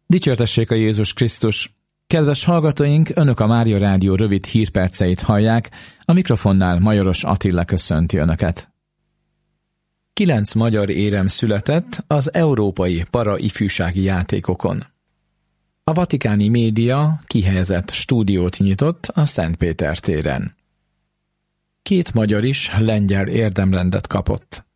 Dicsértessék a Jézus Krisztus! Kedves hallgatóink, Önök a Mária Rádió rövid hírperceit hallják, a mikrofonnál Majoros Attila köszönti Önöket. 9 magyar érem született az európai para-ifjúsági játékokon. A vatikáni média kihelyezett stúdiót nyitott a Szentpéter téren. 2 magyar is lengyel érdemrendet kapott.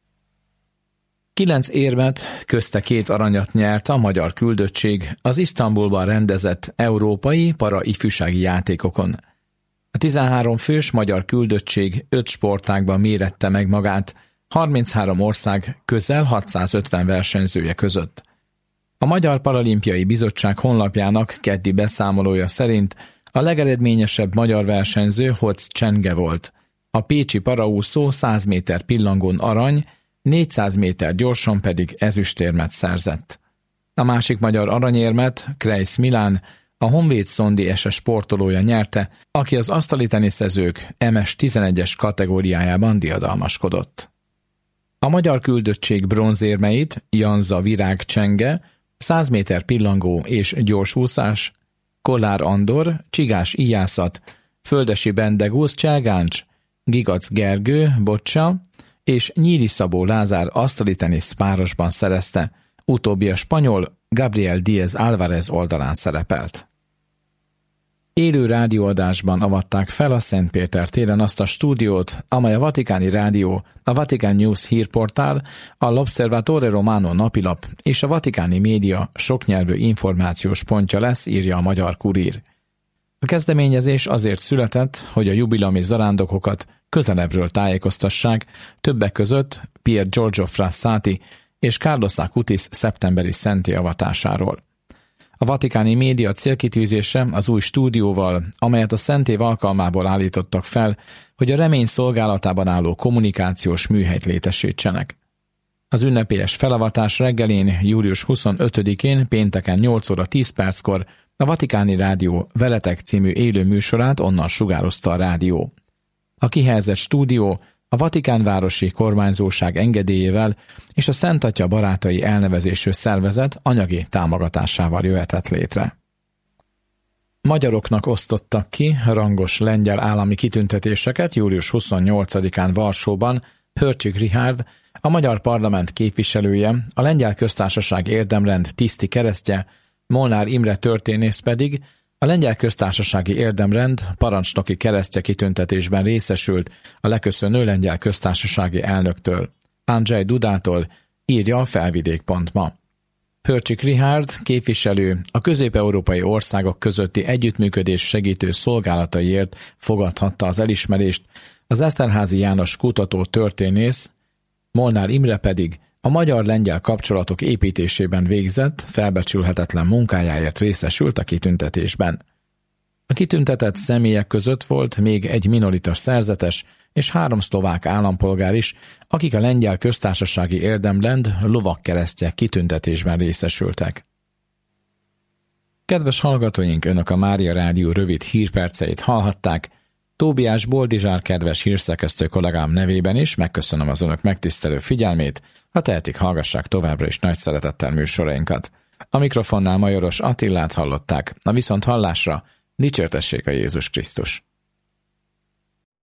9 érmet, közte 2 aranyat nyert a magyar küldöttség az Isztambulban rendezett európai para-ifjúsági játékokon. A 13 fős magyar küldöttség 5 sportágban mérette meg magát, 33 ország közel 650 versenyzője között. A Magyar Paralimpiai Bizottság honlapjának keddi beszámolója szerint a legeredményesebb magyar versenyző Hoc Csenge volt. A pécsi paraúszó 100 méter pillangón arany, 400 méter gyorsan pedig ezüstérmet szerzett. A másik magyar aranyérmet Kreisz Milán, a Honvéd Szondi SS sportolója nyerte, aki az asztali teniszezők MS-11-es kategóriájában diadalmaskodott. A magyar küldöttség bronzérmeit Janza Virág Csenge, 100 méter pillangó és gyorsúszás, Kollár Andor, csigás íjászat, Földesi Bendegúz Cselgáncs, Gigac Gergő bocsa és Nyíri Szabó Lázár asztali tenisz párosban szerezte, utóbbi a spanyol Gabriel Díaz Álvarez oldalán szerepelt. Élő rádióadásban avatták fel a Szentpéter téren azt a stúdiót, amely a Vatikáni Rádió, a Vatican News hírportál, a L'Osservatore Romano napilap és a vatikáni média soknyelvű információs pontja lesz, írja a Magyar Kurír. A kezdeményezés azért született, hogy a jubileumi zarándokokat közelebbről tájékoztassák, többek között Pier Giorgio Frassati és Carlos Acutis szeptemberi szentté avatásáról. A vatikáni média célkitűzése az új stúdióval, amelyet a szentév alkalmából állítottak fel, hogy a remény szolgálatában álló kommunikációs műhelyt létesítsenek. Az ünnepélyes felavatás reggelén, július 25-én, pénteken 8 óra 10 perckor a Vatikáni Rádió Veletek című élő műsorát onnan sugározta a rádió. A kihelyezett stúdió a Vatikánvárosi kormányzóság engedélyével és a Szent Atya barátai elnevezésű szervezet anyagi támogatásával jöhetett létre. Magyaroknak osztottak ki rangos lengyel állami kitüntetéseket július 28-án Varsóban Hörcsik Richárd, a Magyar Parlament képviselője, a Lengyel Köztársaság érdemrend tiszti keresztje, Molnár Imre történész pedig a Lengyel Köztársasági Érdemrend parancsnoki keresztje kitüntetésben részesült a leköszönő lengyel köztársasági elnöktől, Andrzej Dudától, írja a Felvidék.ma. Hörcsik Richárd képviselő a közép-európai országok közötti együttműködés segítő szolgálataiért fogadhatta az elismerést, az Eszterházy János kutató történész, Molnár Imre pedig a magyar-lengyel kapcsolatok építésében végzett, felbecsülhetetlen munkájáért részesült a kitüntetésben. A kitüntetett személyek között volt még egy minoritas szerzetes és 3 szlovák állampolgár is, akik a Lengyel Köztársasági Érdemrend lovagkeresztje kitüntetésben részesültek. Kedves hallgatóink, Önök a Mária Rádió rövid hírperceit hallhatták. Tóbiás Boldizsár kedves hírszerkesztő kollégám nevében is megköszönöm az Önök megtisztelő figyelmét, ha tehetik, hallgassák továbbra is nagy szeretettel műsorainkat. A mikrofonnál Majoros Attilát hallották, a viszonthallásra dicsértessék a Jézus Krisztus!